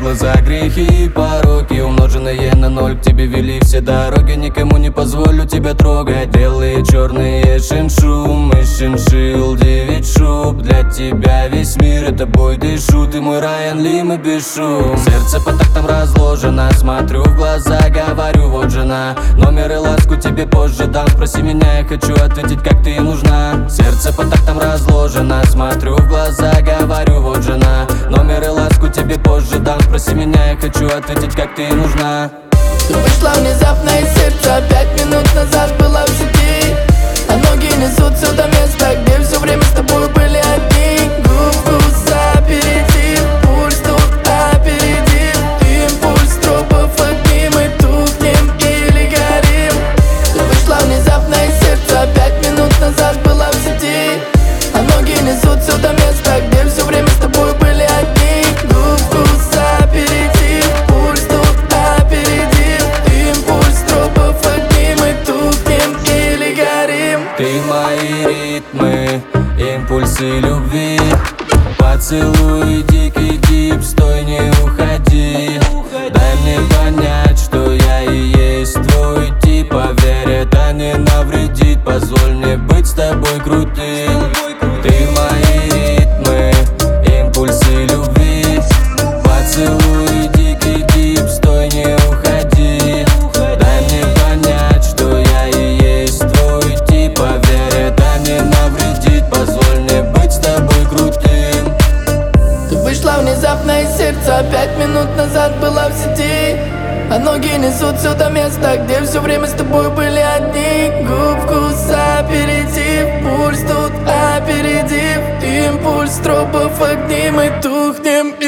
глаза грехи и пороки, умноженные на ноль, к тебе вели все дороги. Никому не позволю тебя трогать. Белые, черные, шиншум из шиншил 9 шуб. Для тебя весь мир это бой, дышу. Ты мой Райан Лим и без шум. Сердце по тактам разложено, смотрю в глаза, говорю, вот жена. Номер и ласку тебе позже дам. Спроси меня, я хочу ответить, как ты нужна. Сердце по тактам разложено, смотрю в глаза, говорю, вот жена. Номер и ласку тебе позже дам. Спроси меня, я хочу ответить, как ты нужна. Ты вышла внезапно из сердца, 5 минут назад была в сети. А ноги несутся до места, где все время с тобой были одни. Гуф-гуф, аперитив, пульс тут аперитив. Импульс тропов огни, мы тухнем или горим. Ты вышла внезапно из сердца, 5 минут назад была в сети. А ноги несутся до места, где все время с тобой были одни. Гуф-гуф, аперитив, пульс тут аперитив. Импульс тропов огни, мы тухнем или горим. Ты мои ритмы, импульсы любви. Поцелуй, дикий дип, стой, не уходи. Дай мне понять, что я и есть твой тип. Поверь, это не навредит, позволь мне быть с тобой крутым. Ты мои ритмы, импульсы любви. Поцелуй, дикий дип, стой, не уходи. Дай мне понять, что я и есть твой тип. Поверь, это не навредит, позволь мне быть с тобой крутым. Ты вышла внезапно из сердца, 5 минут назад была в сети. А ноги несутся до места, где все время с тобой были одни. Губ-вкус, аперитив, пульс тут аперитив. Импульс тропов огни, мы тухнем